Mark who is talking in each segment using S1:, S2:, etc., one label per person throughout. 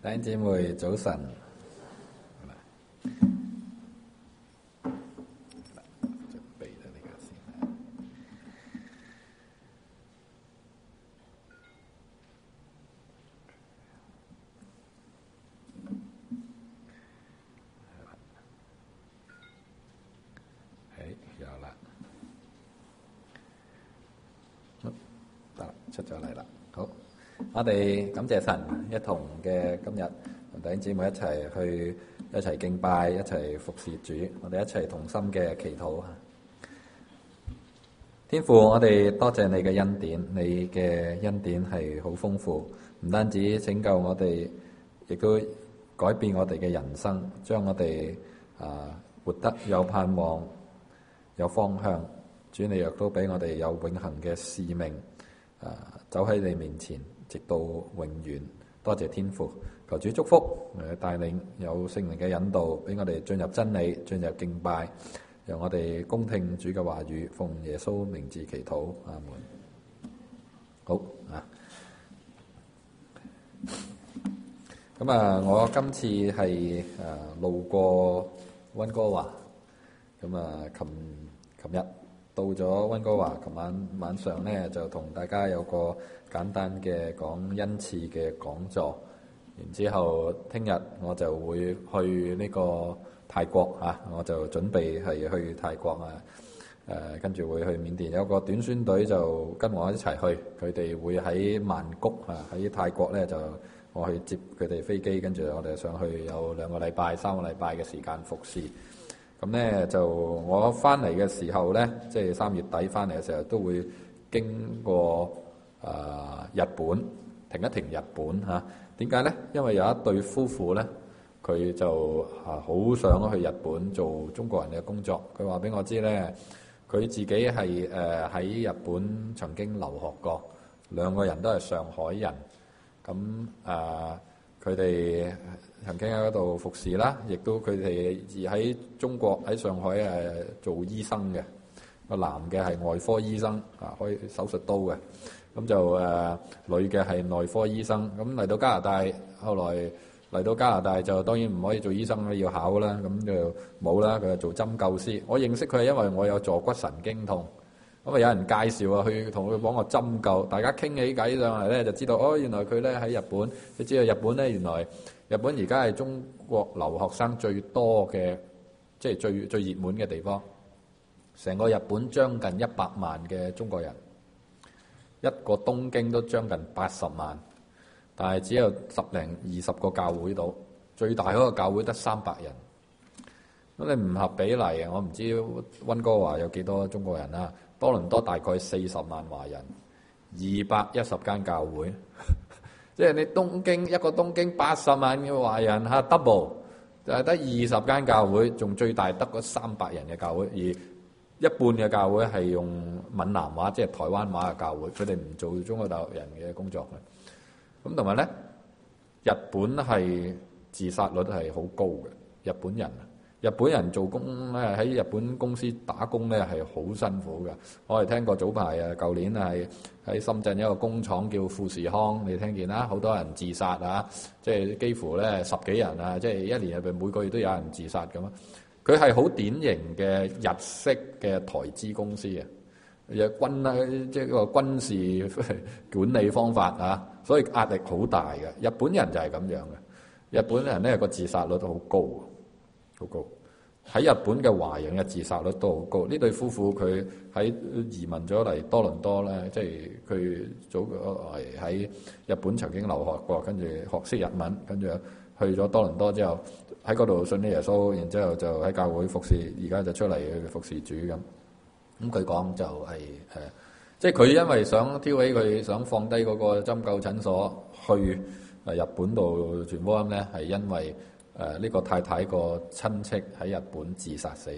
S1: 弟兄姊妹早晨，準備咗呢個先。有啦，得啦，出咗嚟啦。好，我哋感謝神，一同嘅今日同弟兄姊妹一齊敬拜，一齊服侍主，我哋一齊同心嘅祈禱。天父，我哋多謝你嘅恩典，你嘅恩典係好豐富，唔單止拯救我哋，亦都改變我哋嘅人生，將我哋活得有盼望、有方向。主，你亦都俾我哋有永恆嘅使命，走喺你面前，直到永遠。多謝天父，求主祝福，帶領有聖靈嘅引導，俾我哋進入真理，進入敬拜，讓我哋恭聽主嘅話語，奉耶穌名字祈禱，阿門。好咁我今次係路過溫哥華，咁琴日到咗溫哥華，琴晚晚上咧就同大家有個簡單嘅講恩賜嘅講座，然之後聽日我就會去呢個泰國我就準備係去泰國跟住會去緬甸，有個短宣隊就跟我一齊去，佢哋會喺曼谷喺泰國咧，就我去接佢哋飛機，跟住我哋上去有3個禮拜嘅時間服侍。咁咧就我翻嚟嘅時候咧，即係3月底翻嚟嘅時候，都會經過日本，停一停日本點解咧？因為有一對夫婦咧，佢就好想去日本做中國人嘅工作。佢話俾我知咧，佢自己係喺日本曾經留學過，2個人都係上海人。咁佢哋曾經喺嗰度服侍啦，亦都佢哋喺中國喺上海做醫生嘅。個男嘅係外科醫生開手術刀嘅，咁就女嘅係內科醫生。咁嚟到加拿大，後來嚟到加拿大就當然唔可以做醫生啦，要考啦，咁就冇啦。佢就做針灸師。我認識佢係因為我有坐骨神經痛，咁有人介紹去同佢幫我針灸，大家傾起偈上嚟咧，就知道原來佢咧喺日本。你知道日本咧，原來日本而家係中國留學生最多嘅，即係最熱門嘅地方。成個日本將近100萬嘅中國人，一個東京都將近80萬，但係只有10零20個教會度，最大嗰個教會得300人。咁你唔合比例，我唔知溫哥華有幾多中國人啦。多倫多大概40萬華人，210間教會，即係你一個東京80萬嘅華人double，就係得20間教會，仲最大得嗰300人嘅教會，而一半嘅教會係用閩南話，即係台灣話嘅教會，佢哋唔做中國大陸人嘅工作嘅。咁同埋咧，日本係自殺率係好高嘅。日本人做工咧，喺日本公司打工咧係好辛苦嘅。我哋聽過早排舊年係喺深圳一個工廠叫富士康，你聽見啦，好多人自殺即係幾乎咧10幾人即係一年入邊每個月都有人自殺咁啊。佢係好典型嘅日式嘅台資公司即係個軍事管理方法所以壓力好大嘅。日本人就係咁樣嘅，日本人咧個自殺率都好高，好高。喺日本嘅華人嘅自殺率都好高。呢對夫婦佢喺移民咗嚟多倫多咧，即係佢早嚟喺日本曾經留學過，跟住學識日文，跟住去咗多倫多之後喺嗰度信咗耶穌，然之後就喺教會服侍，而家就出嚟去服侍主咁。咁佢講就係即係佢因為想挑起佢想放低嗰個針灸診所去日本度傳福音咧，係因為呢個太太個親戚喺日本自殺死。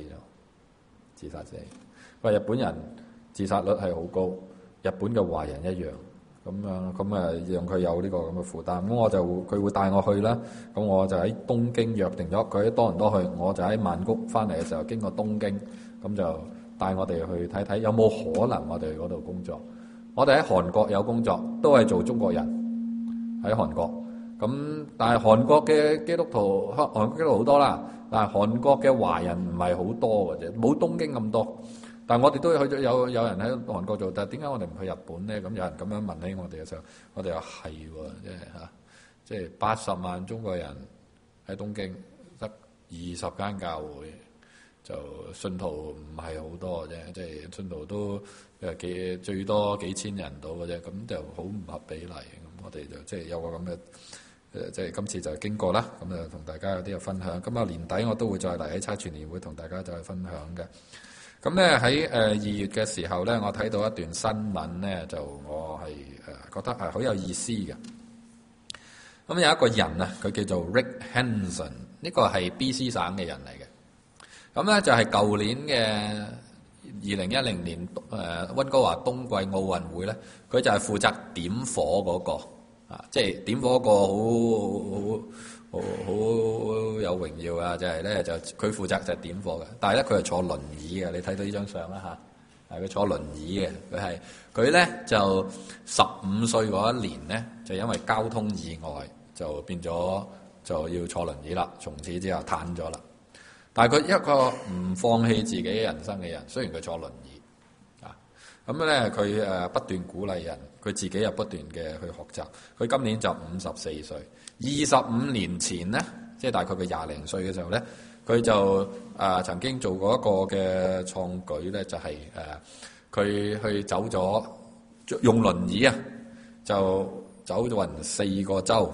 S1: 話日本人自殺率係好高，日本嘅華人一樣。咁讓佢有呢個咁嘅負擔。咁佢會帶我去啦。咁我就喺東京約定咗，佢喺多倫多去，我就喺曼谷翻嚟嘅時候經過東京，咁就帶我哋去睇睇有冇可能我哋去嗰度工作。我哋喺韓國有工作，都係做中國人喺韓國。 咁但係韓國嘅基督徒，韓國基督徒好多啦，但係韓國嘅華人唔係好多嘅啫，冇東京咁多。但係我哋都去咗，有人喺韓國做，但係點解我哋唔去日本咧？咁有人咁樣問起我哋嘅時候，我哋話係喎，即係80萬中國人喺東京，得20間教會，就信徒唔係好多嘅啫，即係信徒都最多幾千人到嘅啫，咁就好唔合比例。咁我哋就即係有個咁嘅。即係今次就經過啦，咁就同大家有啲嘅分享。咁啊年底我都會再嚟喺差傳年會同大家再分享嘅。咁咧喺2月嘅時候咧，我睇到一段新聞咧，就我係覺得係好有意思嘅。咁有一個人啊，佢叫做 Rick Hanson， 呢個係 BC 省嘅人嚟嘅。咁咧就係舊年嘅2010年溫哥華冬季奧運會咧，佢就係負責點火嗰個。即係點火個好有榮耀啊！就係咧就佢負責就係點火嘅，但係咧佢係坐輪椅嘅。你睇到呢張相啦嚇，係佢坐輪椅嘅。佢咧就15歲嗰一年咧，就因為交通意外就變咗就要坐輪椅啦。從此之後癱咗啦。但係佢一個唔放棄自己人生嘅人，雖然佢坐輪椅。咁咧，佢不斷鼓勵人，佢自己又不斷嘅去學習。佢今年就54歲，25年前咧，即係大概佢20零歲嘅時候咧，佢就曾經做過一個嘅創舉咧，就係佢去走咗用輪椅啊，就走咗4個州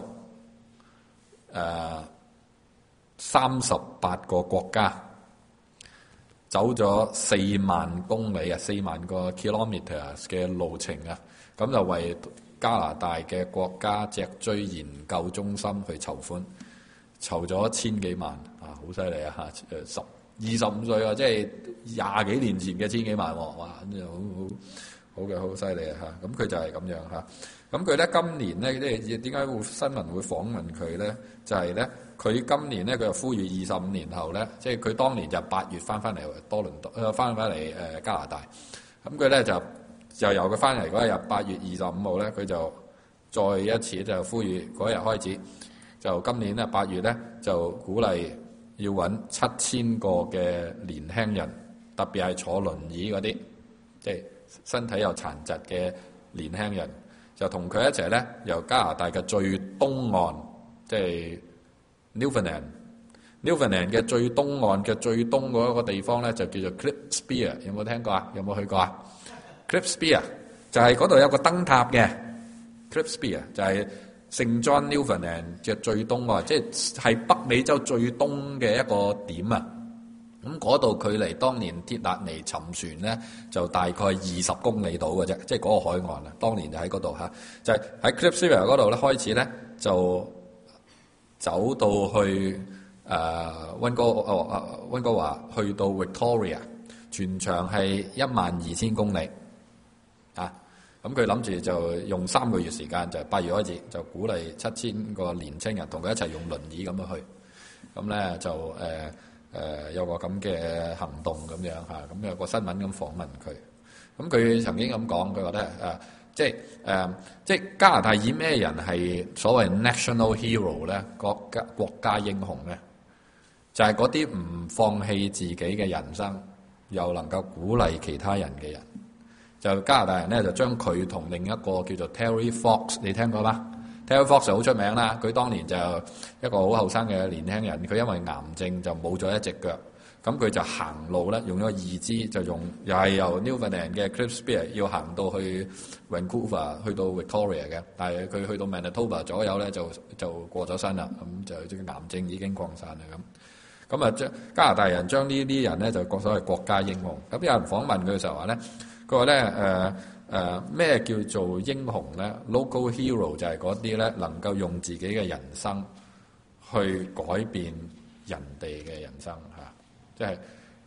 S1: ，38個國家。走咗4萬公里啊，4萬個 kilometers 嘅路程啊，咁就為加拿大嘅國家脊椎研究中心去籌款，籌咗1000幾萬啊，好犀利啊嚇！25歲啊，即係20幾年前嘅1000幾萬喎，哇！咁就好嘅，好犀利啊嚇！咁佢就係咁樣嚇。咁佢咧今年咧，即係點解會新聞會訪問佢咧？就係咧。佢今年咧，佢就呼籲25年後咧，即係佢當年就8月翻嚟多倫多，翻嚟加拿大。咁佢咧就由佢翻嚟嗰一日8月25號咧，佢就再一次就呼籲嗰日開始，就今年咧8月咧就鼓勵要揾7000個嘅年輕人，特別係坐輪椅嗰啲，即係身體有殘疾嘅年輕人，就同佢一齊咧由加拿大嘅最東岸，即係Newfoundland 嘅最東岸嘅最東嗰一個地方咧，就叫做 Klipspea， 有冇聽過啊？有冇去過啊？ Klipspea 就係嗰度有個燈塔嘅。Klipspea 就係聖 John Newfoundland 嘅最東岸，即係北美洲最東嘅一個點啊。咁嗰度距離當年鐵達尼沉船咧，就大概20公里度嘅啫，即係嗰個海岸啊。當年就喺嗰度嚇，就係喺 Klipspea 嗰度咧開始咧就走到去溫哥華，去到 Victoria， 全長係12000公里啊！咁佢諗住就用3個月時間，就8月開始，就鼓勵7000個年青人同佢一齊用輪椅咁樣去。咁咧就有個咁嘅行動咁樣嚇，咁有個新聞咁訪問佢。咁佢曾經咁講，佢話咧即係加拿大以咩人係所謂 national hero 咧？國家英雄咧，就係嗰啲唔放棄自己嘅人生，又能夠鼓勵其他人嘅人。就加拿大人咧，就將佢同另一個叫做 Terry Fox， 你聽過嗎？ Terry Fox 就好出名啦。佢當年就一個好後生嘅年輕人，佢因為癌症就冇咗一隻腳。咁佢就行路咧，用咗義肢，就又係由 Newfoundland 嘅 Klipspea 要行到去 Vancouver， 去到 Victoria 嘅。但係佢去到 Manitoba 左右咧，就過咗身啦。咁就即係癌症已經擴散啦。咁啊，加拿大人將呢啲人咧就所謂國家英雄。咁有人訪問佢嘅時候話咧，佢話咧咩叫做英雄咧 ？Local hero 就係嗰啲咧能夠用自己嘅人生去改變人哋嘅人生嚇。即係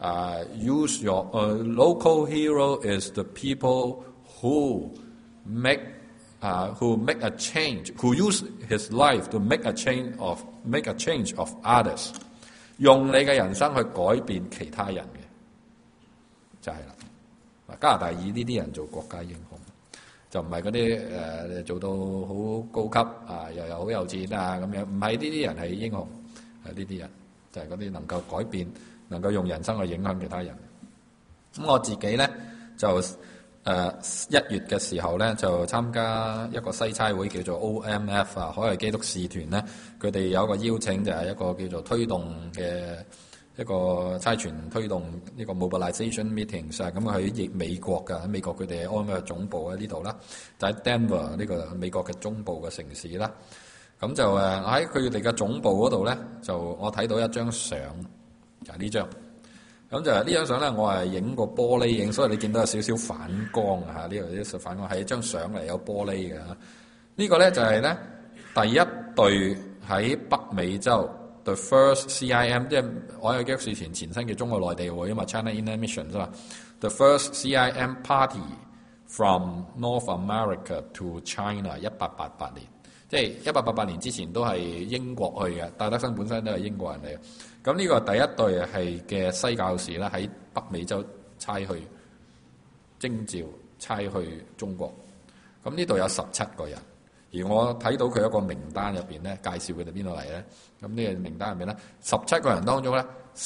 S1: use your local hero is the people who make a change, who use his life to make a change of others。用你嘅人生去改變其他人嘅，就係啦。加拿大以呢啲人做國家英雄。 就唔係嗰啲做到好高級啊，又好有錢啊咁樣，唔係呢啲人係英雄，係呢啲人就係嗰啲能夠改變、能夠用人生去影響其他人。咁我自己咧就1月嘅時候咧就參加一個西差會叫做 OMF 啊，海外基督使團咧，佢哋有一個邀請就係一個叫做推動嘅一個差傳推動呢個 mobilization meetings 啊，咁喺美國㗎，喺美國佢哋 OMF 總部喺呢度啦，就喺 Denver 呢個美國嘅中部嘅城市啦。咁就喺佢哋嘅總部嗰度咧，就我睇到一張相，就係呢張。咁就係呢張相咧，我係影個玻璃影，所以你見到有少少反光啊！呢度有啲反光係一張相嚟，有玻璃嘅。呢個咧就係咧第一隊喺北美洲 The First CIM， 即係海外基督使團前身嘅中國內地會，因為 China Inland Mission 啫嘛。The First CIM Party from North America to China， 1888年，即係1888年之前都係英國去嘅，戴德生本身都係英國人嚟嘅。咁呢個第一隊係嘅西教士咧，喺北美洲差去徵召差去中國。咁呢度有17個人，而我睇到佢一個名單入邊咧，介紹佢哋邊度嚟咧。咁呢個名單入邊咧，17個人當中咧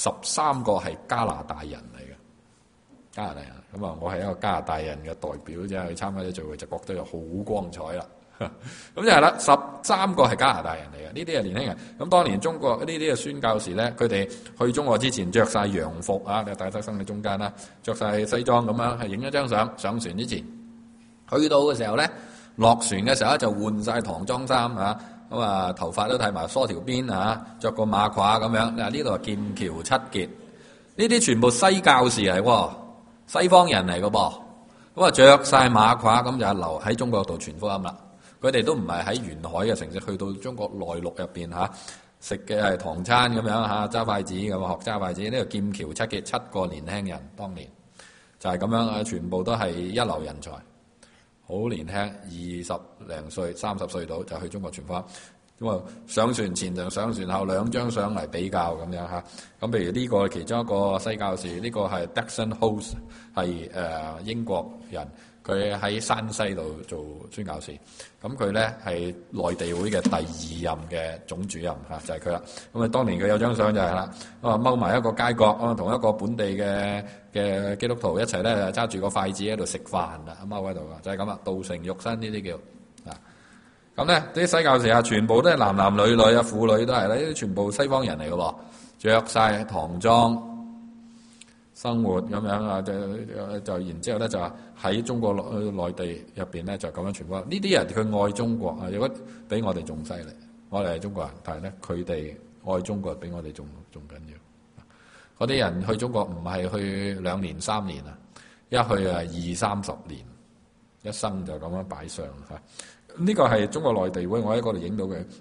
S1: ，13個係加拿大人嚟嘅，加拿大人。咁啊，我係一個加拿大人嘅代表啫，去參加啲聚會就覺得又好光彩啦。咁就係啦，13個係加拿大人嚟嘅，呢啲係年輕人。咁當年中國呢啲嘅宣教士咧，佢哋去中國之前着晒洋服啊，戴德生喺中間啦，着晒西裝咁樣，係影一張相上船之前。去到嘅時候咧，落船嘅時候就換晒唐裝衫啊，咁啊頭髮都剃埋梳條辮啊，着個馬褂咁樣。嗱，呢度係劍橋七傑，呢啲全部西教士嚟喎，西方人嚟嘅噃。咁啊着晒馬褂，咁就留喺中國度傳福音啦。佢哋都唔係喺沿海嘅城市，去到中國內陸入邊嚇，食嘅係唐餐咁樣嚇，揸筷子咁學揸筷子。呢個劍橋七傑7個年輕人，當年就係咁樣啊，全部都係一流人才，好年輕，20零歲、30歲到就去中國傳福音。咁啊，上船前同上船後兩張相嚟比較咁樣嚇。咁譬如呢個其中一個西教士，呢個係 Dixon House， 係英國人。佢喺山西度做宣教士，咁佢咧係內地會嘅第2任嘅總主任嚇，就係佢啦。咁啊，當年佢有張相就係啦，咁啊踎埋一個街角，咁啊同一個本地嘅基督徒一齊咧揸住個筷子喺度食飯啦，踎喺度啊，就係咁啦，道成肉身呢啲叫啊。咁咧啲西教士啊，全部都係男女女啊，婦女都係啦，呢啲全部西方人嚟嘅喎，着晒唐裝。生活咁樣啊，就然之後咧就喺中國內地入邊咧就咁樣傳播。呢啲人佢愛中國啊，如果比我哋仲犀利，我哋係中國人，但係咧佢哋愛中國比我哋仲緊要。嗰啲人去中國唔係去2年3年啊，一去啊20-30年，一生就咁樣擺上嚇。呢個係中國內地會，我喺嗰度影到嘅。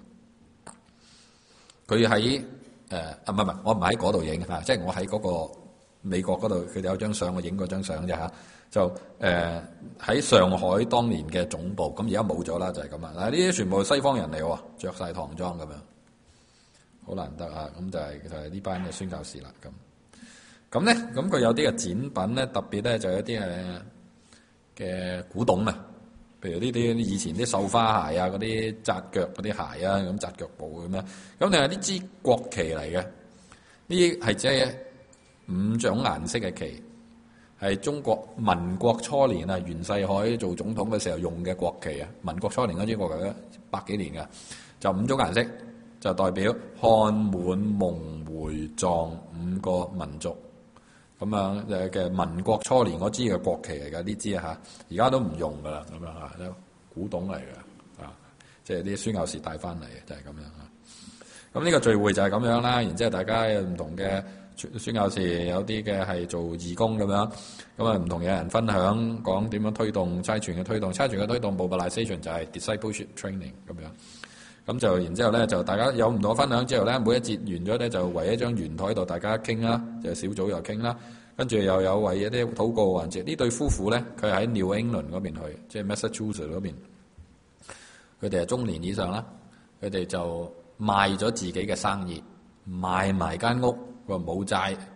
S1: 佢喺唔係，我唔係喺嗰度影嚇，即係我喺嗰個美國嗰度，佢哋有張相，我影嗰張相啫嚇。就喺上海當年嘅總部，咁而家冇咗啦，就係咁啦。嗱，呢啲全部西方人嚟喎，着晒唐裝咁樣，好難得啊！咁就係呢班嘅宣教士啦。咁咧，咁佢有啲嘅展品咧，特別咧就有啲嘅古董啊，譬如呢啲以前啲繡花鞋啊，嗰啲紮腳嗰啲鞋啊，咁紮腳布咁樣。咁定係呢支國旗嚟嘅？呢啲係即係5種顏色嘅旗，係中國民國初年啊，袁世凱做總統嘅時候用嘅國旗啊。民國初年嗰支國旗100幾年㗎，就5種顏色，就代表漢滿蒙回藏5個民族咁樣嘅民國初年嗰支嘅國旗嚟㗎。呢支啊，而家都唔用㗎啦，咁樣啊，古董嚟㗎啊，即係啲宣教士帶翻嚟嘅，就係咁樣啊。咁呢個聚會就係咁樣啦，然之後大家有唔同嘅宣教士，有啲嘅係做義工咁樣，咁啊唔同嘅人分享講點樣推動差傳嘅推動，差傳嘅推動 mobilization 就係 discipleship training 咁樣。咁就然之後咧，就大家有唔同嘅分享之後咧，每一節完咗咧，就圍一張圓台度大家傾啦，就小組又傾啦，跟住又有為一啲禱告環節。呢對夫婦咧，佢喺 New England 嗰邊去，即係 Massachusetts 嗰邊，佢哋係中年以上啦，佢哋就賣咗自己嘅生意，賣埋間屋，佢話冇債，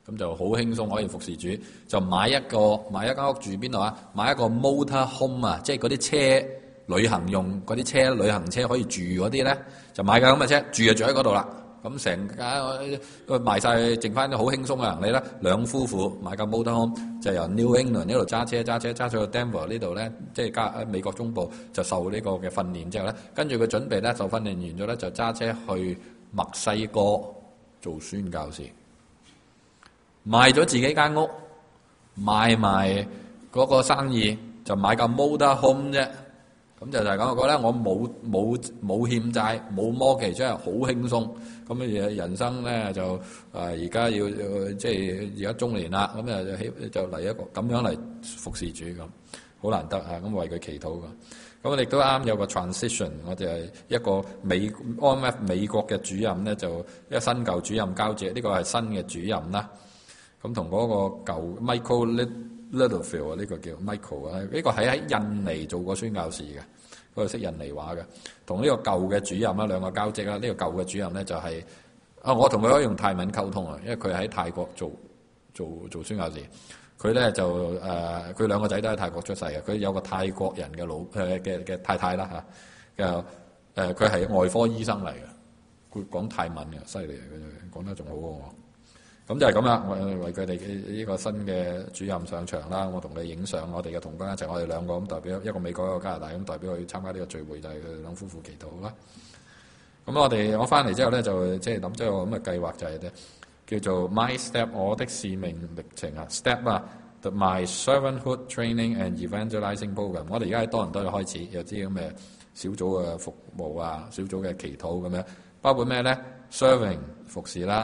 S1: 咁就好輕鬆可以服侍主。就買一間屋住邊度啊？買一個 motor home 啊，即係嗰啲車旅行用嗰啲車，旅行車可以住嗰啲咧，就買架咁嘅車，住就住喺嗰度啦。咁成家賣晒，剩翻啲好輕鬆嘅行李啦。兩夫婦買架 motor home，就由 New England 呢度揸車到 Denver 呢度咧，即係美國中部就受呢個嘅訓練之後咧，跟住佢準備咧受訓練完咗咧，就揸車去墨西哥做宣教士，賣咗自己間屋，賣埋嗰個生意，就買架 motor home 啫。咁就係咁，我覺得我冇欠債，冇mortgage，真係好輕鬆。咁嘅人生咧就而家要即係而家中年啦，咁就嚟一個咁樣嚟服侍主咁，好難得啊！咁為佢祈禱咁。咁我哋都啱有個 transition， 我哋係一個IMF 美國嘅主任咧，就一個新舊主任交接，呢個係新嘅主任啦。咁同嗰個舊 Michael Littlefield 呢個叫 Michael 啊，呢個係喺印尼做過宣教士嘅，嗰個識印尼話嘅。同呢個舊嘅主任啦，兩個交接啦。呢個舊嘅主任咧就係我同佢可以用泰文溝通啊，因為佢喺泰國做宣教士。佢咧就佢兩個仔都喺泰國出世嘅。佢有個泰國人嘅嘅太太啦嚇，佢係外科醫生嚟嘅，佢講泰文嘅，犀利，佢講得仲好過我。咁就係咁啦，我為佢哋呢個新嘅主任上場啦，我同佢影相，我哋嘅同工一齊，我哋兩個咁代表一個美國一個加拿大，咁代表去參加呢個聚會，就係佢兩夫婦祈禱啦。咁我翻嚟之後咧，就即係諗咗個咁嘅計劃，就係咧叫做 My Step 我的使命歷程啊 ，Step 啊 ，My Servanthood Training and Evangelizing Program。我哋而家喺多倫多就開始有啲咁嘅小組嘅服務啊，小組嘅祈禱咁樣，包括咩咧 ？Serving 服侍啦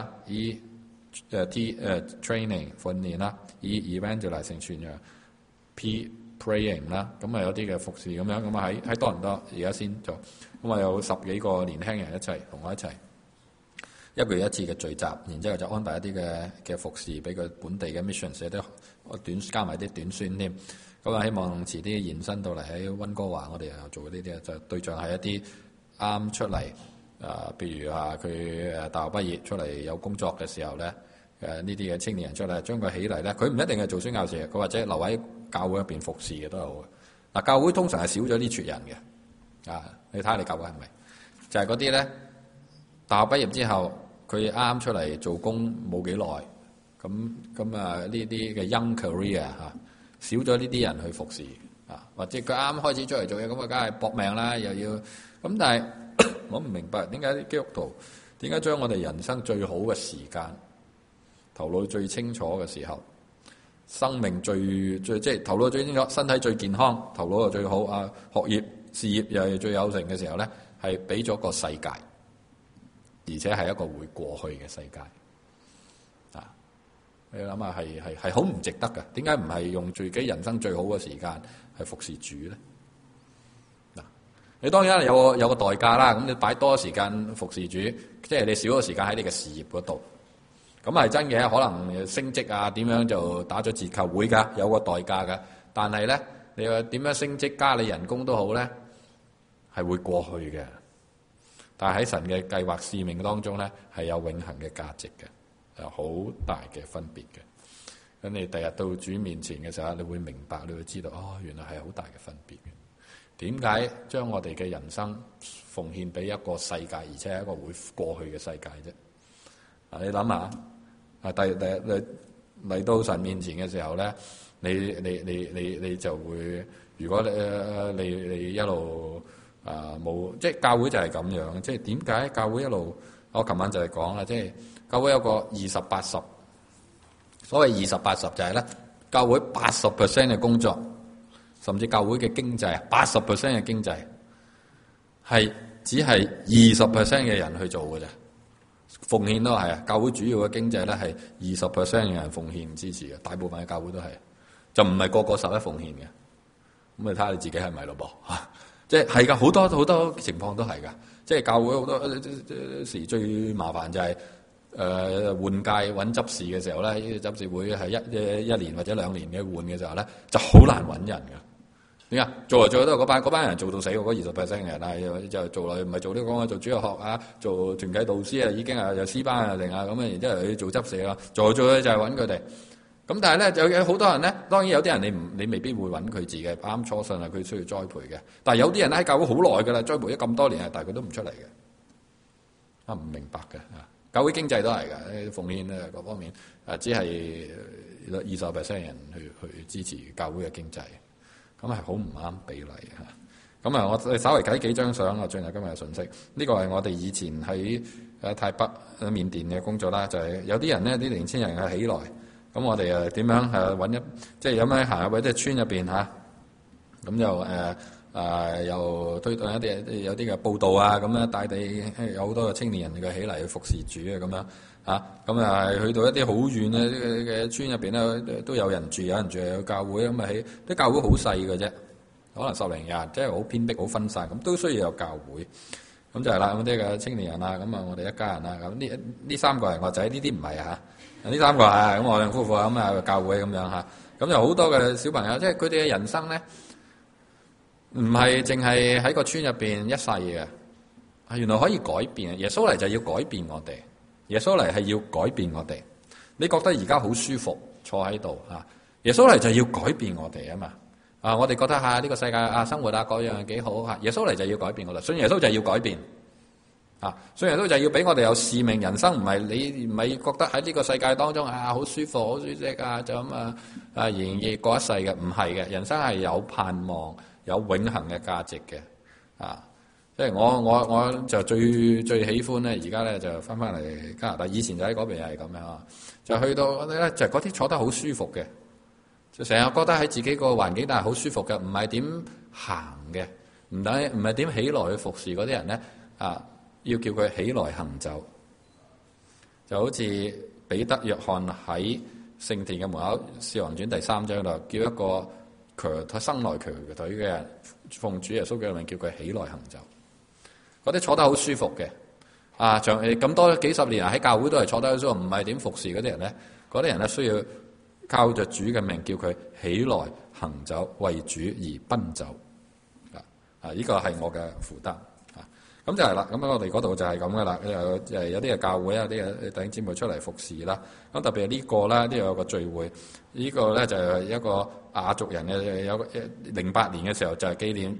S1: training 訓練啦，evangelizing 傳揚 praying 啦，咁啊有啲嘅服侍咁樣，咁啊喺多倫多而家先做，咁啊有10幾個年輕人一齊同我一齊一個月一次嘅聚集，然之後就安排一啲嘅服侍俾佢本地嘅 mission， 寫啲加埋啲短宣添，咁啊希望遲啲延伸到嚟喺溫哥華，我哋又做呢啲就對象係一啲啱出嚟。譬如佢大學畢業出嚟有工作嘅時候咧，呢啲嘅青年人出嚟，將佢起嚟咧，佢唔一定係做宣教士，佢或者留喺教會入邊服侍嘅都係好嘅。教會通常係少咗呢撮人嘅，你睇下你教會係咪？就係嗰啲咧，大學畢業之後，佢啱出嚟做工冇幾耐，咁呢啲嘅 young career 少咗呢啲人去服侍或者佢啱開始出嚟做嘢，咁梗係搏命啦，又要咁，但係。我唔明白點解啲基督徒點解將我哋人生最好嘅時間、頭腦最清楚嘅時候、生命最即係頭腦最清楚、身體最健康、頭腦又最好學業事業又係最有成嘅時候咧，係俾咗個世界，而且係一個會過去嘅世界你諗下係好唔值得㗎？點解唔係用自己人生最好嘅時間去服侍主咧？你當然有個代價啦，咁你擺多時間服侍主，即係你少咗時間喺你嘅事業嗰度，咁係真嘅，可能升職啊點樣就打咗折扣，會㗎，有個代價㗎。但係咧，你話點樣升職加你人工都好咧，係會過去嘅。但係喺神嘅計劃使命當中咧，係有永恆嘅價值嘅，有好大嘅分別嘅。咁你第日到主面前嘅時候，你會明白，你會知道原來係好大嘅分別嘅。點解將我哋嘅人生奉獻俾一個世界，而且係一個會過去嘅世界啫？你諗下，嚟到神面前嘅時候咧，你就會，如果你一路冇，即係教會就係咁樣。即係點解教會一路？我琴晚就係講啦，即係教會有個20-80，所謂20-80就係咧，教會80% 嘅工作。甚至教會嘅經濟80% 嘅經濟係只係20% 嘅人去做嘅啫，奉獻都係教會主要嘅經濟咧係20% 嘅人奉獻支持嘅，大部分嘅教會都係，就唔係個個11奉獻嘅。咁你睇下你自己係咪咯噃？即係㗎，好多情況都係㗎。即係教會好多時最麻煩就係換屆揾執事嘅時候咧，執事會係一年或者2年嘅換嘅時候咧，就好難揾人㗎。 點解做嚟做去都係嗰班人做到死喎？嗰20%嘅人啊，就做嚟唔係做呢個做主日學啊，做團契導師啊，已經有師班啊定啊咁啊，然之後去做執事啊，做去就係揾佢哋。咁但係咧有好多人咧，當然有啲人你未必會揾佢自己啱初信啊，佢需要栽培嘅。但係有啲人喺教會好耐㗎啦，栽培咗咁多年啊，但係佢都唔出嚟嘅，唔明白嘅啊。教會經濟都係㗎，奉獻啊各方面只係20%人去支持教會嘅經濟。咁係好唔啱比例嚇。咁啊，我稍微睇幾張相啊，進入今日嘅信息。呢個係我哋以前喺泰北緬甸嘅工作啦，就係有啲人呢，啲年青人係起來。咁我哋點樣揾即係有咩行入去啲村入邊嚇？咁就又推動有啲嘅報道啊，咁樣帶地有好多嘅青年人嘅起嚟去服侍主啊，咁樣嚇。咁啊去到一啲好遠嘅村入邊咧，都有人住，有教會咁啊，起啲教會好細嘅啫，可能10零人，即係好偏僻、好分散，咁都需要有教會。咁就係啦，咁啲嘅青年人啊，咁啊我哋一家人啊，咁呢3個人我仔，呢啲唔係嚇，呢3個係咁我兩夫婦咁啊教會咁樣嚇，咁有好多嘅小朋友，即係佢哋嘅人生咧，唔係淨係喺個村入邊一世嘅，原來可以改變。耶穌嚟就要改變我哋，耶穌嚟係要改變我哋。你覺得而家好舒服坐喺度嚇，耶穌嚟就要改變我哋啊嘛。我哋覺得呢個世界生活各樣幾好嚇，耶穌嚟就要改變我哋。信耶穌就要改變信耶穌就要俾我哋有使命。人生唔係覺得喺呢個世界當中好舒服好舒適就咁然而過一世嘅，唔係嘅。人生係有盼望有永恆嘅價值嘅即係我就最喜歡咧，而家咧就翻嚟加拿大。以前就喺嗰邊又係咁樣就去到咧就嗰啲坐得好舒服嘅。就成日覺得喺自己個環境，但係好舒服嘅，唔係點行嘅，唔係點起來去服侍嗰啲人咧要叫佢起來行走，就好似彼得、約翰喺聖殿嘅門口，《使徒行傳》第3章度叫一個生來瘸腿嘅人，奉主耶穌嘅名叫佢起來行走。嗰啲坐得好舒服嘅長咁多幾十年喺教會都係坐得好舒服，唔係點服侍嗰啲人咧，嗰啲人咧需要靠着主嘅名叫佢起來行走，為主而奔走。呢個係我嘅負擔。咁就係啦。咁我哋嗰度就係咁噶啦。有啲嘅教會有啲嘅弟兄姊妹出嚟服侍啦。咁特別係呢個啦，呢度有個聚會。呢個咧就係一個亞族人嘅，有08年嘅時候就係紀念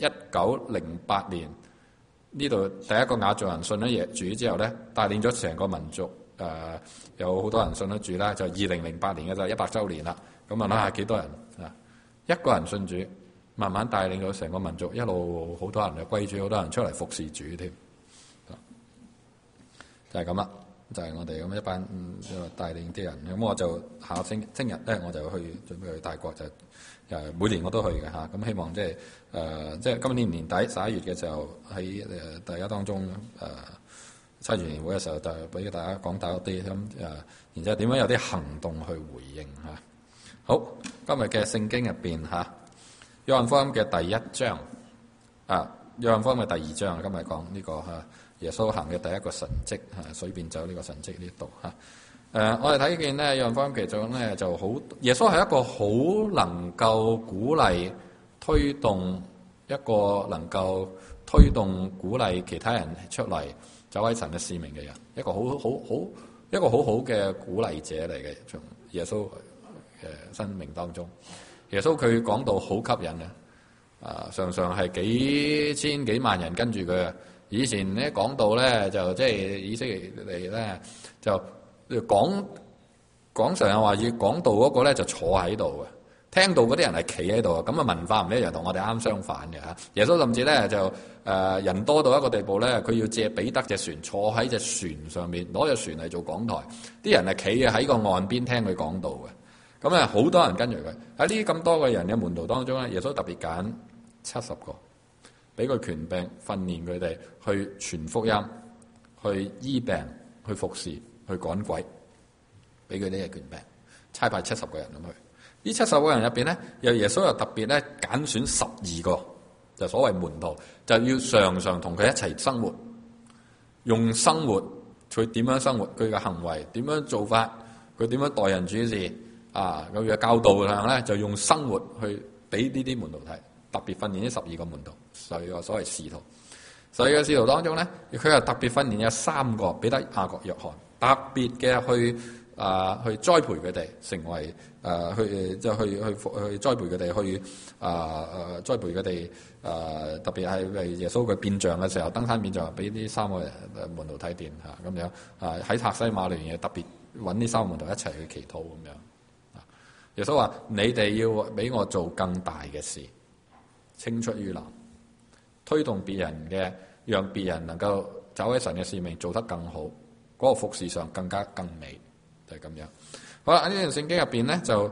S1: 1908年呢度第一個亞族人信咗耶主之後咧，帶領咗成個民族。有好多人信得住啦，就2008年嘅就100週年啦。咁問下幾多人一個人信主，慢慢帶領到成個民族，一路好多人就歸主，好多人出嚟服侍主添。就係咁啦，就係我哋咁一班帶領啲人。咁我就聽日咧，我就去準備去泰國，就每年我都去嘅嚇。咁希望即係今年年底11月嘅時候喺大家當中參與年會嘅時候，就俾大家講多啲咁然之後點樣有啲行動去回應嚇。好，今日嘅聖經入邊約翰福音嘅第1章約翰福音嘅第2章，今日講呢個耶穌行嘅第一個神蹟水變酒呢個神蹟呢度我哋睇見咧約翰福音其中咧就好，耶穌係一個好能夠鼓勵推動鼓勵其他人出嚟走喺神嘅使命嘅人，一個好好嘅鼓勵者嚟嘅。從耶穌嘅生命當中，耶穌佢講到好吸引常常係幾千幾萬人跟住佢。以前咧講道咧就即係以色列嚟咧就講上又話要講道嗰個咧就坐喺度嘅，聽到嗰啲人係企喺度。咁文化唔一樣，同我哋啱相反嘅耶穌甚至咧就人多到一個地步咧，佢要借彼得隻船坐喺隻船上面，攞隻船嚟做講台。啲人係企喺個岸邊聽佢講道嘅。咁好多人跟住佢。喺呢咁多個人嘅門徒當中咧，耶穌特別揀70個，俾佢權柄訓練佢哋去傳福音、去醫病、去服侍、去趕鬼，俾佢呢個權柄，差派70個人咁去。呢70個人入邊咧，耶穌又特別咧揀選12個，就所謂門徒，就要常常同佢一齊生活，用生活佢點樣生活，佢嘅行為點樣做法，佢點樣待人處事佢嘅教導上咧，就用生活去俾呢啲門徒睇。 特別訓練呢12個門徒，所謂使徒。所以嘅使徒當中咧，佢又特別訓練有3個，彼得、雅各、約翰，特別嘅去栽培佢哋，成為去栽培佢哋，去栽培佢哋，特別係為耶穌佢變像嘅時候，登山變像，俾呢3個門徒睇見嚇咁樣喺客西馬尼園特別揾呢3個門徒一齊去祈禱咁樣。耶穌話：你哋要俾我做更大嘅事，青出於藍，推動別人嘅，讓別人能夠走喺神嘅使命做得更好，嗰個服侍上更美，就係咁樣。好啦，呢段聖經入邊咧就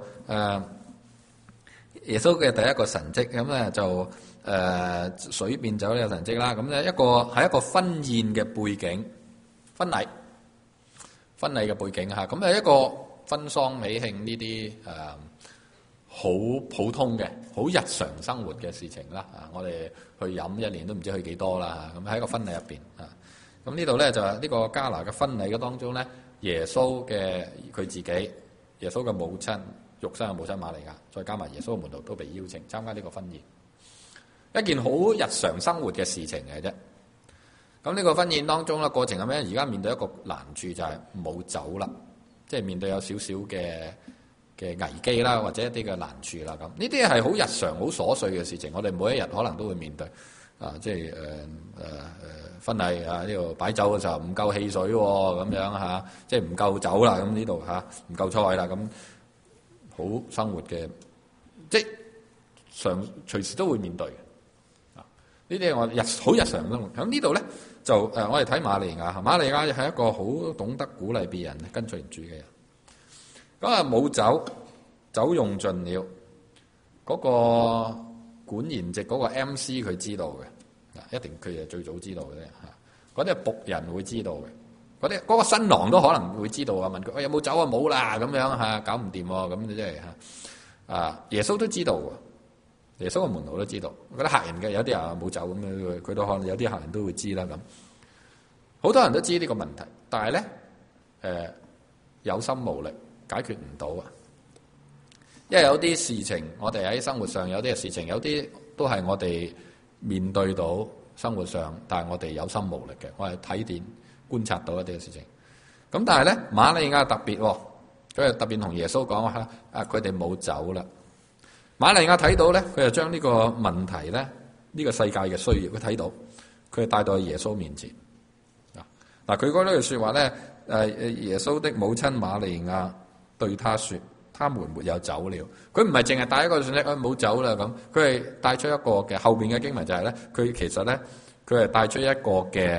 S1: 耶穌嘅第一個神蹟咁咧就水變酒呢個神蹟啦。咁咧係一個婚宴嘅背景，婚禮嘅背景嚇。咁係一個婚喪喜慶呢啲好普通嘅、好日常生活嘅事情啦。我哋去飲一年都唔知去幾多啦。咁喺個婚禮入邊咁呢度咧就係呢個迦拿嘅婚禮嘅當中咧，耶穌嘅佢自己，耶穌嘅母親，肉身嘅母親瑪利亞，再加埋耶穌嘅門徒都被邀請參加呢個婚宴，一件好日常生活嘅事情嘅啫。咁呢個婚宴當中咧，過程係咩？而家面對一個難處就係冇酒啦，即係面對有少少嘅危機啦，或者一啲嘅難處啦。咁呢啲係好日常、好瑣碎嘅事情，我哋每一日可能都會面對。即係婚禮呢度擺酒嘅時候唔夠汽水喎，咁樣即係唔夠酒啦，咁呢度唔夠菜啦，咁好生活嘅，即係隨時都會面對嘅。呢啲係我好日常生活。喺呢度咧就我哋睇瑪利亞，瑪利亞係一個好懂得鼓勵別人跟隨主嘅人。咁冇酒用盡了，嗰個管筵席嗰個 MC 佢知道嘅，一定佢係最早知道嘅啫嚇。嗰啲僕人會知道嘅，嗰個新郎都可能會知道啊。問佢：有冇酒啊？冇啦，咁樣嚇，搞唔掂喎。咁即係耶穌都知道喎，耶穌嘅門徒都知道。嗰啲客人嘅有啲人冇酒咁樣，佢都可能有啲客人都會知啦。咁好多人都知呢個問題，但係咧有心無力解決唔到啊。因為有啲事情，我哋喺生活上有啲嘅事情，有啲都係我哋面對到生活上，但係我哋有心無力嘅，我係睇見觀察到一啲嘅事情。咁但係咧，瑪利亞特別，佢係特別同耶穌講話，佢哋冇酒啦。瑪利亞睇到咧，佢就將呢個問題咧，呢個世界嘅需要，佢睇到，佢係帶到去耶穌面前。嗱，佢講呢句説話咧，耶穌的母親瑪利亞對他說：他們沒有酒了。佢唔係淨係帶一個信息，冇酒啦咁。佢係帶出一個嘅後邊嘅經文就係咧，佢其實咧，佢係帶出一個嘅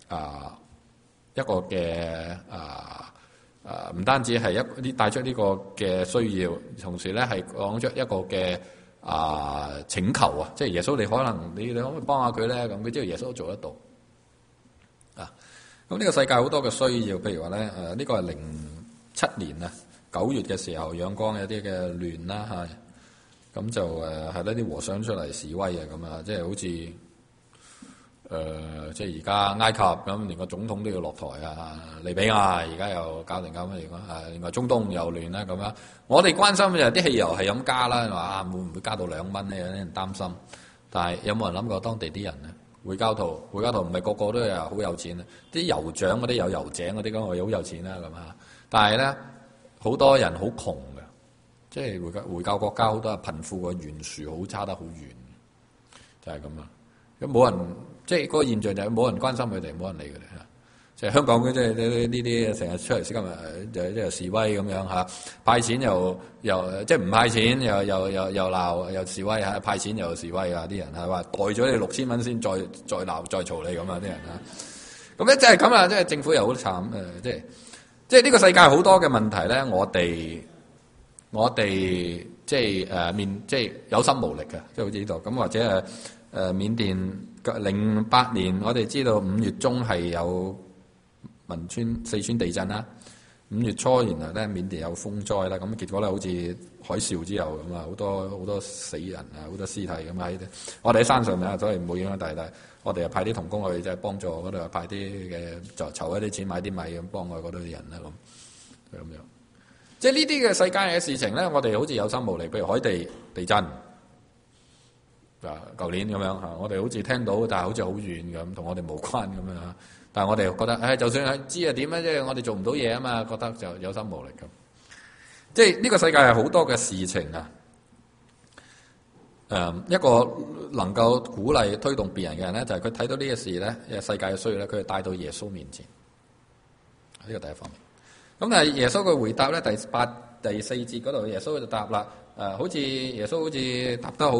S1: 唔單止係帶出呢個嘅需要，同時咧係講出一個嘅請求啊，即係耶穌你可能你可唔可以幫下佢咧？咁佢知道耶穌都做得到啊。咁呢個世界好多嘅需要，譬如話咧呢個係07年啊。9月嘅時候，仰光有啲嘅亂啦咁就係呢啲和尚出嚟示威啊咁啊，即係好似即係而家埃及咁，連個總統都要落台啊，利比亞而家又搞成咁嚟講另外中東又亂啦咁樣。我哋關心嘅就係啲汽油係咁加啦，話會唔會加到2蚊咧？有啲人擔心，但係有冇人諗過當地啲人咧？回教徒唔係個個都係好有錢啊，啲酋長嗰啲有油井嗰啲咁，我好有錢啦咁但係咧。好多人好窮嘅，即係回教國家好多貧富嘅懸殊好差得好遠，就係咁啦。咁冇人，即係嗰個現象就係冇人關心佢哋，冇人理佢哋嚇。即係香港嘅，即係呢啲成日出嚟今日即係示威咁樣嚇，派錢又即係唔派錢又鬧又示威嚇，派錢又示威啊！啲人係話袋咗你6000蚊先再鬧再嘈你咁啊！啲人嚇，咁咧即係咁啊！即係政府又好慘即係呢個世界好多嘅問題咧，我哋即係有心無力嘅，即係好似呢度咁，或者緬甸08年，我哋知道5月中係有四川地震啦。5月初原來咧緬甸有風災啦，咁結果咧好似海嘯之後咁啊，好多死人啊，好多屍體咁喺我哋喺山上面，所以冇影響大。我哋又派啲同工去即係幫助嗰度，又派啲嘅就籌一啲錢買啲米咁幫我嗰度啲人啦咁樣。即係呢啲嘅世界嘅事情咧，我哋好似有心無力。譬如海地地震， 舊年咁樣嚇，我哋好似聽到，但係好似好遠咁，同我哋無關咁樣。但係我哋覺得，就算係知係點咧，即係我哋做唔到嘢啊嘛，覺得就有心無力咁。即係呢個世界係好多嘅事情啊。一個能夠鼓勵推動別人嘅人咧，就係佢睇到呢個事咧，世界嘅需要咧，佢係帶到耶穌面前。呢個第一方面。咁但係耶穌嘅回答咧，第四節嗰度，耶穌就答啦。好似耶穌好似答得好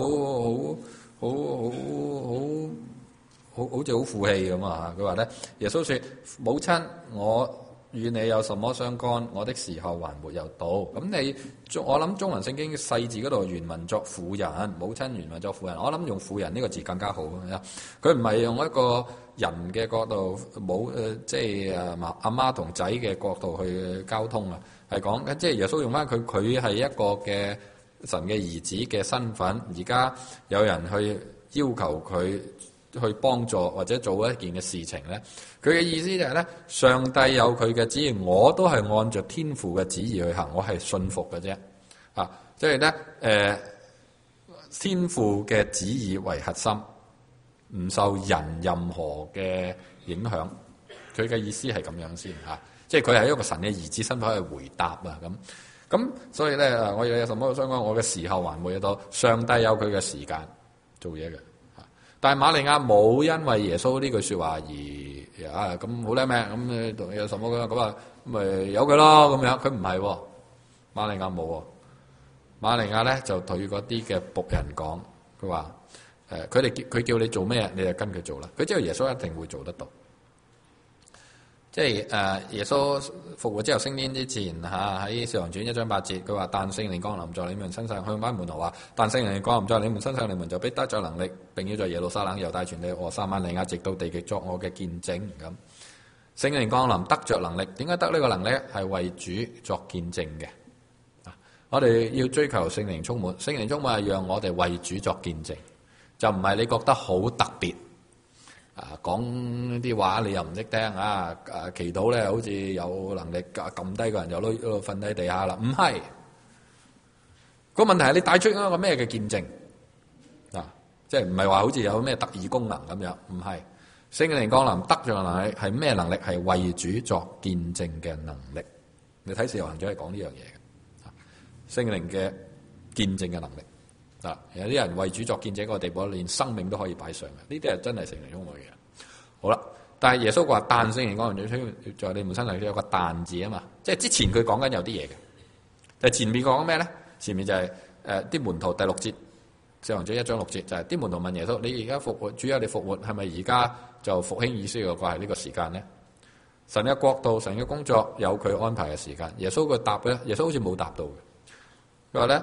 S1: 似好負氣咁啊！佢話咧，耶穌說：母親，我與你有什麼相干？我的時候還沒有到。咁我諗中文聖經細字嗰度原文作婦人，母親原文作婦人。我諗用婦人呢個字更加好。佢唔係用一個人嘅角度，即係阿媽同仔嘅角度去交通啊，係講緊即係耶穌用翻佢係一個嘅神嘅兒子嘅身份。而家有人去要求佢去幫助或者做一件嘅事情咧，佢嘅意思就係咧，上帝有佢嘅旨意，我都係按照天父嘅旨意去行，我係信服嘅啫。即係咧天父嘅旨意為核心，唔受人任何嘅影響。佢嘅意思係咁樣先嚇，即係佢係一個神嘅兒子身份去回答啊咁，所以咧我有什麼相關？我嘅時候還沒有到，上帝有佢嘅時間做嘢嘅。但係瑪利亞冇因為耶穌呢句説話而咁好叻咩？咁有什麼咁咪由佢咯咁樣？佢唔係喎，瑪利亞冇喎。瑪利亞咧就對嗰啲嘅僕人講，佢話佢叫你做咩，你就跟佢做啦。佢知道耶穌一定會做得到。即係耶穌復活之後升天之前喺《使徒行傳》1章8節，佢話：但聖靈降臨在你們身上，向班門徒話：但聖靈降臨在你們身上，你們就必得著能力，並要在耶路撒冷、猶大全地和撒瑪利亞直到地極作我嘅見證。咁聖靈降臨得着能力，點解得呢個能力？係為主作見證嘅。我哋要追求聖靈充滿，聖靈充滿係讓我哋為主作見證，就唔係你覺得好特別。講啲話你又唔識聽祈禱咧好似有能力撳低個人就瞓喺地下啦，唔係。個問題係你帶出一個咩嘅見證即係唔係話好似有咩特異功能咁樣，唔係。聖靈降臨得着能力係咩能力？係為主作見證嘅能力。你睇《使徒行傳》係講呢樣嘢嘅，聖靈嘅見證嘅能力。有啲人為主作見證嗰個地步，連生命都可以擺上嘅，呢啲係真係聖靈充滿嘅。好啦，但係耶穌話但聖靈降臨在你們身上，有個但字啊嘛，即係之前佢講緊有啲嘢嘅，但係前面講緊咩咧？前面就係啲門徒第6節，使徒行傳1章6節，就係啲門徒問耶穌：你而家復活，主啊你復活，係咪而家就復興以色列嘅話係呢個時間咧？神嘅國度、神嘅工作有佢安排嘅時間。耶穌個答咧，耶穌好似冇答到嘅。佢話咧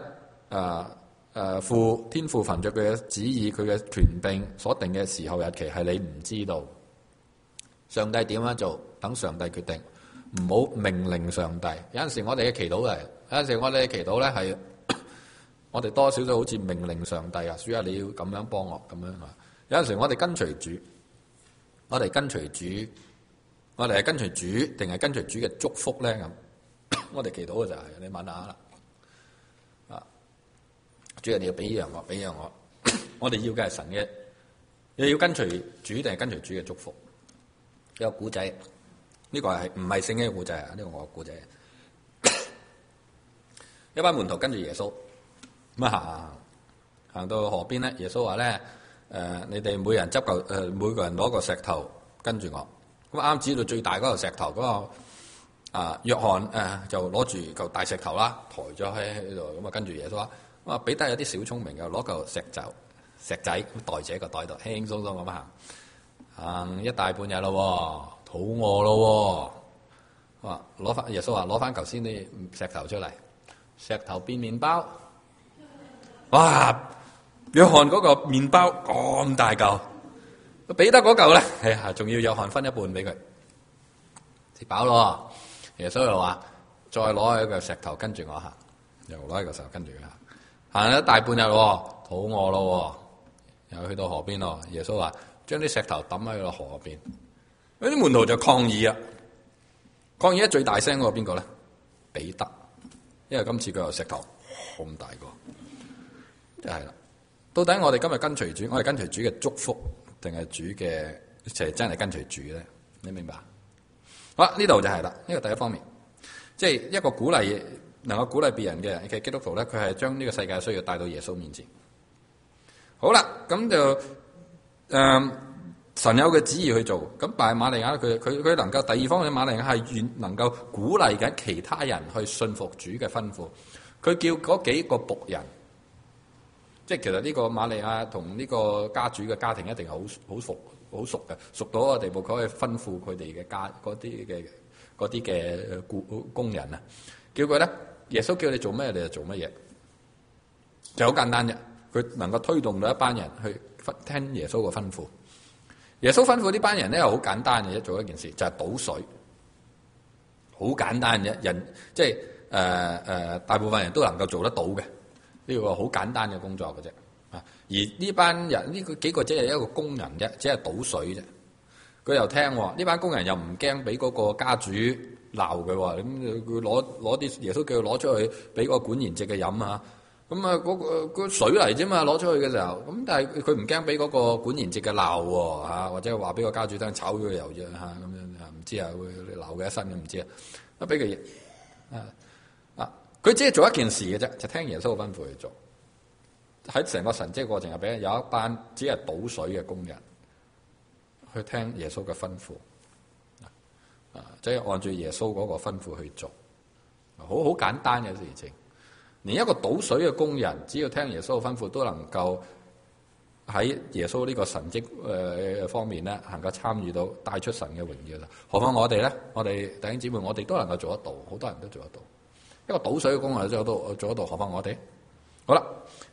S1: 天父憑着佢嘅旨意，佢嘅權柄所定嘅時候日期係你唔知道。上帝點樣做？等上帝決定，唔好命令上帝。有陣時我哋嘅祈禱係，有陣時我哋嘅祈禱咧係，我哋多少都好似命令上帝主啊你要咁樣幫我咁樣啊。有陣時我哋跟隨主，我哋係跟隨主定係跟隨主嘅祝福咧咁。我哋祈禱嘅就係你問下啦。主啊，你要俾樣我，俾樣我。我哋要嘅係神嘅，你要跟隨主定係跟隨主嘅祝福。有個古仔，呢個係唔係聖經嘅古仔啊？呢個我嘅古仔。一班門徒跟住耶穌咁行到河邊咧，耶穌話咧你哋每人每個人攞個石頭跟住我。咁啱指到最大嗰個石頭嗰個約翰就攞住嚿大石頭啦，抬咗喺度咁跟住耶穌話。彼得有啲小聰明嘅，攞嚿石仔袋住喺個袋度，輕輕鬆鬆咁行一大半日咯，肚餓咯。攞翻耶穌話攞翻嚿先啲石頭出嚟，石頭變麵包。哇！約翰嗰個麵包咁大嚿，彼得嗰嚿咧，仲要約翰分一半俾佢食飽咯。耶穌又話再攞一個石頭跟住我行，又攞一個石頭跟住佢行。行咗大半日咯，肚餓咯，又去到河邊咯。耶穌話：將啲石頭抌喺個河邊。嗰啲門徒就抗議啊！抗議得最大聲嗰個邊個咧？彼得，因為今次佢有石頭咁大個，就係啦。 到底我哋今日跟隨主，我哋跟隨主嘅祝福，定係主嘅就係真係跟隨主咧？你明白？好啦，呢度就係啦，呢個第一方面，即係一個鼓勵，能夠鼓勵別人嘅基督徒咧，佢係將呢個世界需要帶到耶穌面前。好啦，咁就神有嘅旨意去做，咁但係瑪利亞佢能夠第二方面，瑪利亞係能夠鼓勵緊其他人去信服主嘅吩咐。佢叫嗰幾個僕人，即係其實呢個瑪利亞同呢個家主嘅家庭一定係好熟嘅，熟到一個地步，佢可以吩咐佢哋嘅家嗰啲嘅工人啊，叫佢咧，耶穌叫你做咩你就做乜嘢，就好簡單啫。佢能夠推動到一班人去聽耶穌嘅吩咐。耶穌吩咐呢班人咧，又好簡單嘅，做一件事就係倒水，好簡單嘅人，即係大部分人都能夠做得到嘅，呢個好簡單嘅工作嘅啫。啊，而呢班人呢個幾個只係一個工人啫，只係倒水啫。佢又聽喎，呢班工人又唔驚俾嗰個家主鬧佢喎，咁佢攞啲耶穌叫佢攞出去俾個管筵席嘅飲啊。咁啊，嗰個水嚟啫嘛，攞出去嘅時候，咁但係佢唔驚俾嗰個管筵席嘅鬧喎嚇，或者話俾個家主聽炒咗佢油啫嚇，咁樣唔知啊，會鬧佢一身嘅唔知啊，一俾佢佢只係做一件事嘅啫，就聽耶穌嘅吩咐去做。喺成個神蹟過程入邊，有一班只係倒水嘅工人去聽耶穌嘅吩咐，即係按照耶穌嗰個吩咐去做，好簡單嘅事情。連一個倒水嘅工人，只要聽耶穌嘅吩咐，都能夠喺耶穌呢個神蹟方面咧，能夠參與到帶出神嘅榮耀啦。何況我哋咧，我哋弟兄姊妹，我哋都能夠做得到，好多人都做得到。一個倒水嘅工人做得到，何況我哋？好啦，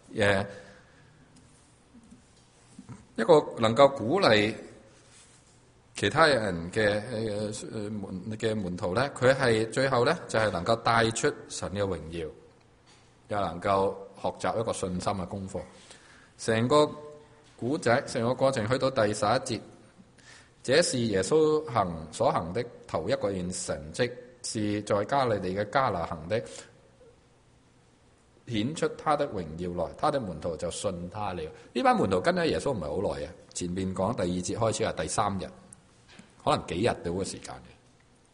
S1: 一個能夠鼓勵其他人嘅門徒咧，佢係最後咧就係能夠帶出神嘅榮耀。又能夠學習一個信心嘅功課。成個古仔，成個過程去到第11節，這是耶穌所行的頭一個件神蹟，是在加利利嘅加拿行的，顯出他的榮耀來，他的門徒就信他了。呢班門徒跟咗耶穌唔係好耐嘅，前面講第2節開始係第3日，可能幾日到嘅時間嘅。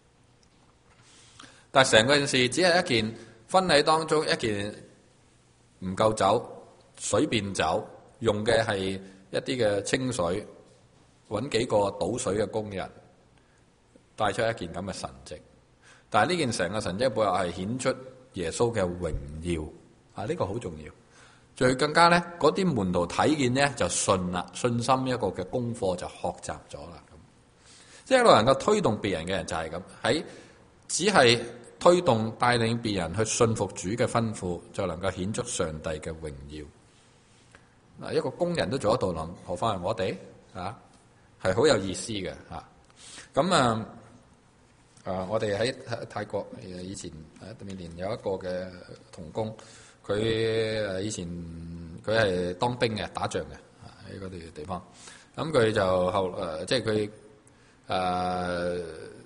S1: 但係成個件事只係一件婚禮當中一件唔夠酒，水變酒，用嘅係一啲嘅清水，揾幾個倒水嘅工人，帶出一件咁嘅神蹟。但係呢件成個神蹟背後係顯出耶穌嘅榮耀，呢個好重要。最更加咧，嗰啲門徒睇見咧就信啦，信心一個嘅功課就學習咗啦。咁即係一個能夠推動別人嘅人就係咁，喺只係推動帶領別人去信服主嘅吩咐，就能夠顯出上帝嘅榮耀。嗱，一個工人都做得到啦，何況係我哋係好有意思嘅嚇。咁我哋喺泰國以前緬甸有一個嘅同工，佢以前佢係當兵嘅，打仗嘅喺嗰啲地方。咁佢就即係佢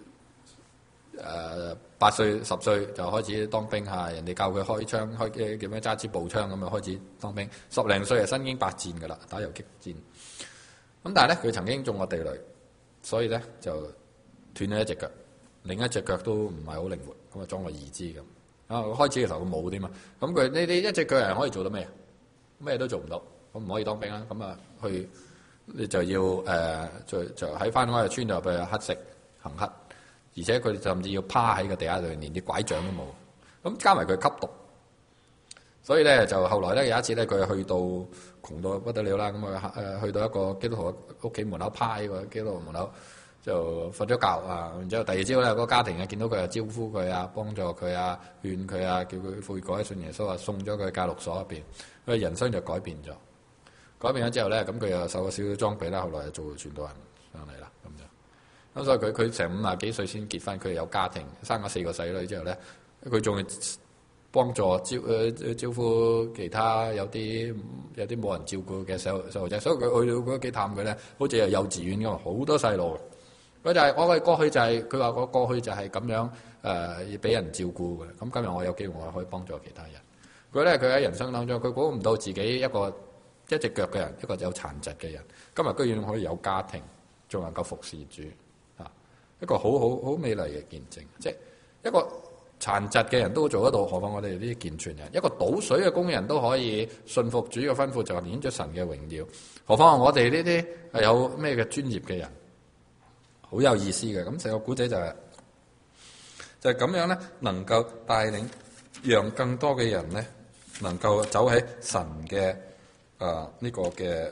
S1: 8歲10歲就開始當兵嚇，人哋教佢開槍，叫咩揸支步槍咁啊，開始當兵。10零歲就身經百戰噶啦，打游擊戰。咁但係咧，佢曾經中過地雷，所以咧就斷咗一隻腳，另一隻腳都唔係好靈活，咁啊裝個義肢咁。開始嘅時候佢冇啲嘛，咁佢呢啲一隻腳人可以做到咩？咩都做唔到，咁唔可以當兵啦。咁啊你就要就喺翻嗰個村度入去乞食行乞。而且佢甚至要趴喺個地下度，連啲拐杖都冇。咁加埋佢吸毒，所以咧就後來咧有一次咧，佢去到窮到不得了啦。咁啊去到一個基督徒屋企門口，趴喺個基督徒門口就瞓咗覺啊。然之後第二朝咧，個家庭啊見到佢啊，招呼佢啊，幫助佢啊，勸佢啊，叫佢悔改信耶穌啊，送咗佢去戒毒所入邊，佢人生就改變咗。改變咗之後咧，咁佢又受咗少少裝備啦，後來就做傳道人上嚟啦，咁就。咁所以佢成50幾歲先結婚，佢有家庭，生咗4個細女之後咧，佢仲係幫助招呼其他有啲冇人照顧嘅細路仔，所以佢去到佢屋企探佢咧，好似係幼稚園咁，好多細路。佢就係我嘅過去就係佢話我過去就係咁樣要俾人照顧嘅。咁今日我有機會我可以幫助其他人。佢喺人生當中，佢估唔到自己一個一隻腳嘅人，一個有殘疾嘅人，今日居然可以有家庭，仲能夠服侍主，一個好美麗嘅見證。即係一個殘疾嘅人都做得到，何況我哋呢啲健全人？一個倒水嘅工人都可以信服主嘅吩咐，就係顯咗神嘅榮耀。何況我哋呢啲係有咩嘅專業嘅人，好有意思嘅。咁成個古仔就係咁樣咧，能夠帶領讓更多嘅人咧，能夠走喺神嘅呢個嘅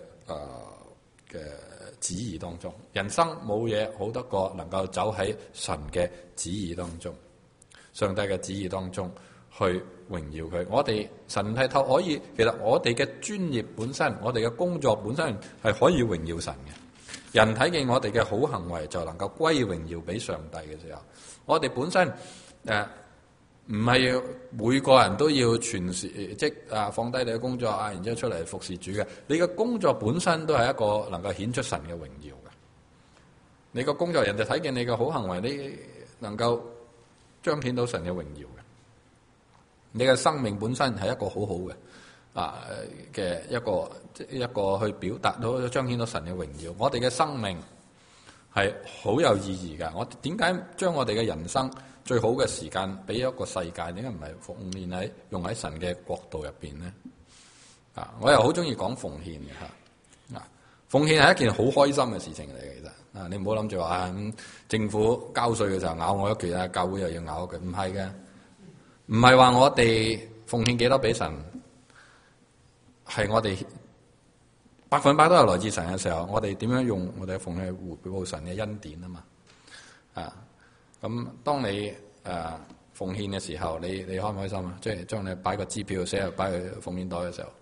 S1: 旨意當中。人生冇嘢好得過能夠走喺神嘅旨意當中。上帝嘅旨意當中去榮耀佢，我哋神係可以，其實我哋嘅專業本身，我哋嘅工作本身係可以榮耀神嘅。人睇見我哋嘅好行為，就能夠歸榮耀俾上帝嘅時候，我哋本身唔係每個人都要全時即放低你嘅工作然之後出嚟服侍主嘅。你嘅工作本身都係一個能夠顯出神嘅榮耀嘅。你個工作人哋睇見你嘅好行為，你能夠彰顯到神嘅榮耀嘅。你嘅生命本身係一個好好嘅嘅一個去表達到彰顯到神嘅榮耀。我哋嘅生命係好有意義㗎。我點解將我哋嘅人生最好嘅時間俾一個世界？點解唔係奉獻用喺神嘅國度入邊咧？我又好中意講奉獻嘅嚇。奉獻係一件好開心嘅事情嚟嘅，其實你唔好諗住話政府交稅嘅時候咬我一拳教會又要咬一拳，唔係嘅，唔係話我哋奉獻幾多俾神，係我哋100%都係來自神嘅時候，我哋點樣用我哋嘅奉獻去回報神嘅恩典啊嘛？咁當你奉獻嘅時候，你開唔開心啊？即係將你擺個支票寫入擺去奉獻袋嘅時候。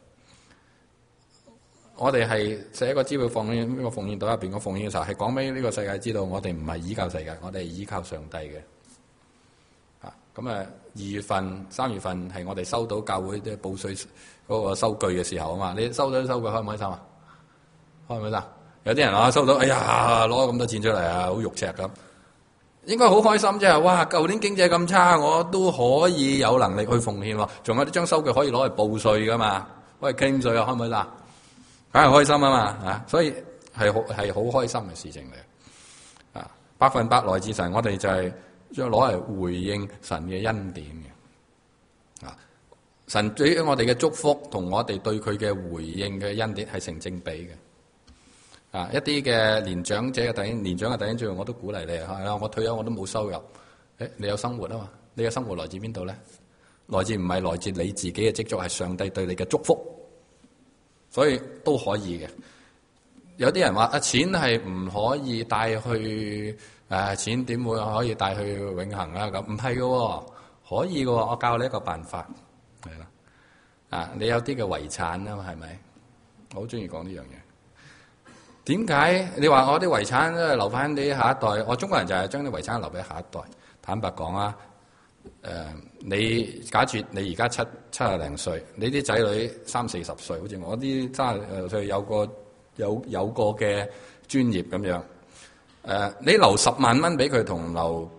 S1: 我哋係寫一個支票放喺呢個奉獻袋入邊，個奉獻嘅時候係講俾呢個世界知道，我哋唔係依靠世界，我哋係依靠上帝嘅。咁2月份、3月份係我哋收到教會啲報稅嗰個收據嘅時候啊嘛。你收到啲收據開唔開心啊？開唔開心？有啲人收到，哎呀攞咁多錢出嚟好肉赤咁，應該好開心啫。哇！舊年經濟咁差，我都可以有能力去奉獻喎。仲有啲張收據可以攞嚟報稅噶嘛？可以傾稅啊，開唔開心？梗係開心啊嘛，所以係好開心嘅事情嚟。100%來自神，我哋就係將攞嚟回應神嘅恩典嘅。神對於我哋嘅祝福同我哋對佢嘅回應嘅恩典係成正比嘅。一啲嘅年長嘅弟兄，我都鼓勵你我退休我都冇收入，你有生活啊嘛？你嘅生活來自邊度咧？唔係來自你自己嘅積蓄，係上帝對你嘅祝福。所以都可以嘅。有啲人話錢係唔可以帶去錢點會可以帶去永恆啊？咁唔係嘅，可以嘅。我教你一個辦法，係啦。你有啲嘅遺產啊嘛，係咪？我好中意講呢樣嘢。點解你話我啲遺產留翻俾下一代？我中國人就係將啲遺產留俾下一代。坦白講你假設你而家70零歲，你啲仔女30-40歲，好似我啲30歲有個嘅專業咁樣，你留10萬蚊俾佢同留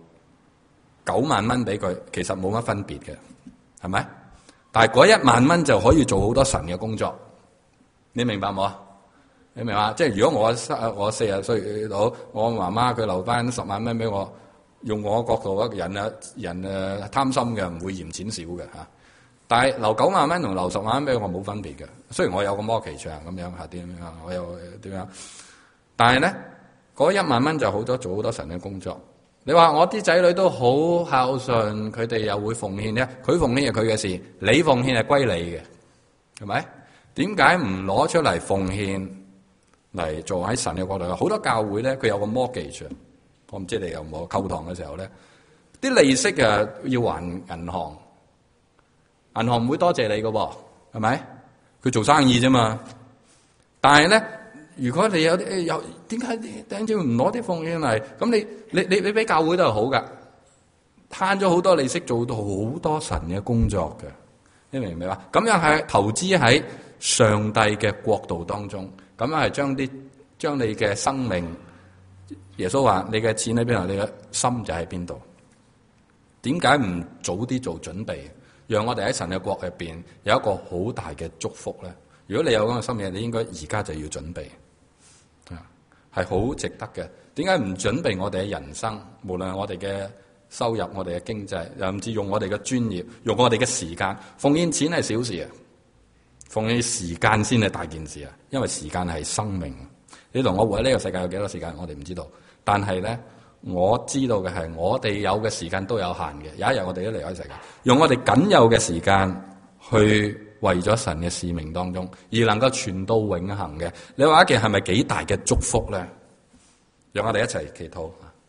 S1: 9萬蚊俾佢，其實冇乜分別嘅，係咪？但係嗰1萬蚊就可以做好多神嘅工作，你明白冇啊？你明白？即係如果我40歲到，我媽媽佢留翻10萬蚊俾我。用我角度人貪心嘅唔會嫌錢少嘅嚇，但係留9萬蚊同留10萬蚊俾我冇分別嘅。雖然我有個摩期牆咁樣點樣，我又點樣，但係咧嗰1萬蚊就好多做好多神嘅工作。你話我啲仔女都好孝順，佢哋又會奉獻咧，佢奉獻係佢嘅事，你奉獻係歸你嘅，係咪？點解唔攞出嚟奉獻嚟做喺神嘅角度？好多教會咧佢有個摩期牆。我唔知你有冇購堂嘅時候咧，啲利息要還銀行，銀行唔會多謝你嘅喎，係咪？佢做生意啫嘛。但係咧，如果你有點解頂住唔攞啲奉獻嚟？咁你俾教會都係好噶，慳咗好多利息，做到好多神嘅工作嘅，你明唔明白？咁樣係投資喺上帝嘅國度當中，咁樣係將你嘅生命。耶穌話：你嘅錢喺邊度，你嘅心就喺邊度。點解唔早啲做準備，讓我哋喺神嘅國入邊有一個好大嘅祝福咧？
S2: 如果你有咁嘅心意，你應該而家就要準備，係好值得嘅。點解唔準備我哋嘅人生？無論係我哋嘅收入、我哋嘅經濟，甚至用我哋嘅專業、用我哋嘅時間，奉獻錢係小事啊，奉獻時間先係大件事啊！因為時間係生命。你同我活喺呢個世界有幾多時間，我哋唔知道。但係咧，我知道嘅係，我哋有嘅時間都有限嘅。有一日我哋都離開世界，用我哋僅有嘅時間去為咗神嘅使命當中，而能夠傳到永恆嘅。你話一件係咪幾大嘅祝福咧？讓我哋一齊祈禱。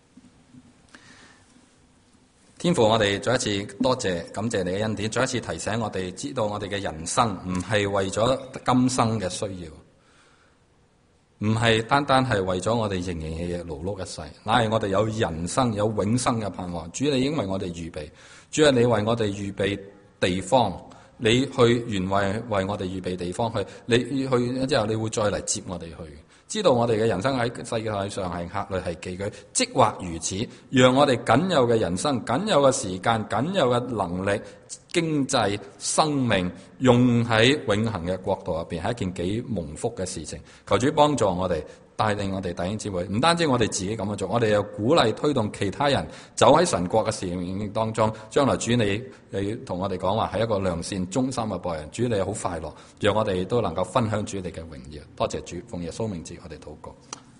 S2: 天父，我哋再一次多謝感謝你嘅恩典，再一次提醒我哋，知道我哋嘅人生唔係為咗今生嘅需要，唔係單單係為咗我哋營營役役勞碌一世，乃係我哋有人生有永生嘅盼望。主，你已經為我哋預備，主啊，你為我哋預備地方，你去原為我哋預備地方去，你去之後你會再嚟接我哋去。知道我哋嘅人生喺世界上係客旅係寄居，即或如此，讓我哋僅有嘅人生、僅有嘅時間、僅有嘅能力、經濟、生命用喺永恆嘅國度入邊，係一件幾蒙福嘅事情。求主幫助我哋，帶領我哋弟兄姊妹，唔單止我哋自己咁樣做，我哋又鼓勵推動其他人走喺神國嘅使命當中。將來主你同我哋講話係一個良善忠心嘅僕人，主你好快樂，讓我哋都能夠分享主你嘅榮耀。多謝主，奉耶穌名字我哋禱告。